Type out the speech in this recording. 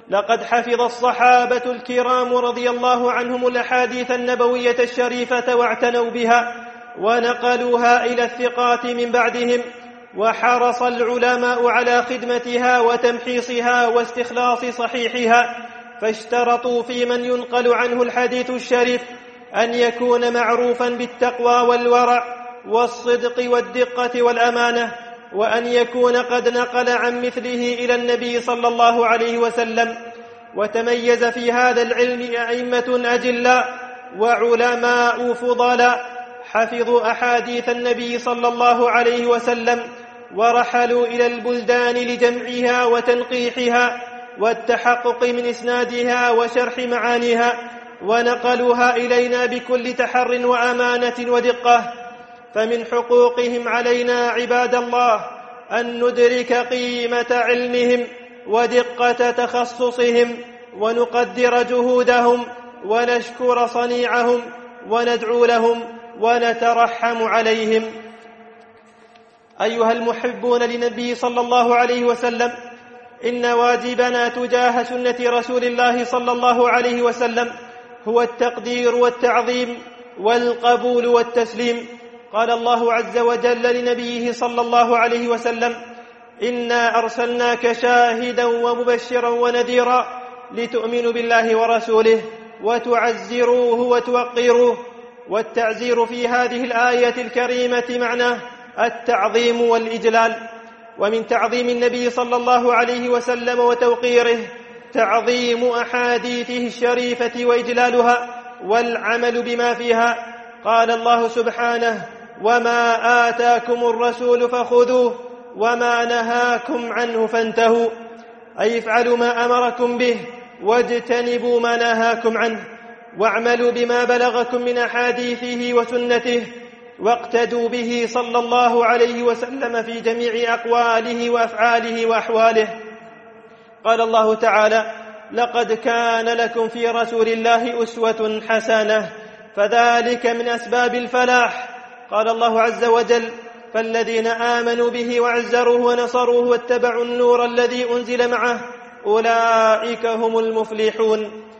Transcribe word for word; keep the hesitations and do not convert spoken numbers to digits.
لقد حفظ الصحابة الكرام رضي الله عنهم الأحاديث النبوية الشريفة واعتنوا بها ونقلوها إلى الثقات من بعدهم، وحرص العلماء على خدمتها وتمحيصها واستخلاص صحيحها، فاشترطوا في من ينقل عنه الحديث الشريف أن يكون معروفا بالتقوى والورع والصدق والدقة والأمانة، وأن يكون قد نقل عن مثله إلى النبي صلى الله عليه وسلم. وتميز في هذا العلم أئمة أجلاء وعلماء فضلاء حفظوا أحاديث النبي صلى الله عليه وسلم، ورحلوا إلى البلدان لجمعها وتنقيحها والتحقق من إسنادها وشرح معانيها، ونقلوها إلينا بكل تحر وأمانة ودقة. فمن حقوقهم علينا عباد الله أن ندرك قيمة علمهم ودقة تخصصهم، ونقدر جهودهم ونشكر صنيعهم وندعو لهم ونترحم عليهم. أيها المحبون للنبي صلى الله عليه وسلم، إن واجبنا تجاه سنة رسول الله صلى الله عليه وسلم هو التقدير والتعظيم والقبول والتسليم. قال الله عز وجل لنبيه صلى الله عليه وسلم: إنا أرسلناك شاهدا ومبشرا ونذيرا لتؤمنوا بالله ورسوله وتعزروه وتوقروه. والتعزير في هذه الآية الكريمة معناه التعظيم والإجلال. ومن تعظيم النبي صلى الله عليه وسلم وتوقيره تعظيم أحاديثه الشريفة وإجلالها والعمل بما فيها. قال الله سبحانه: وما آتاكم الرسول فخذوه وما نهاكم عنه فانتهوا، أي افعلوا ما أمركم به واجتنبوا ما نهاكم عنه، واعملوا بما بلغكم من أحاديثه وسنته، واقتدوا به صلى الله عليه وسلم في جميع أقواله وأفعاله وأحواله. قال الله تعالى: لقد كان لكم في رسول الله أسوة حسنة، فذلك من أسباب الفلاح. قال الله عز وجل: فالذين آمنوا به وعزروه ونصروه واتبعوا النور الذي أنزل معه أولئك هم المفلحون.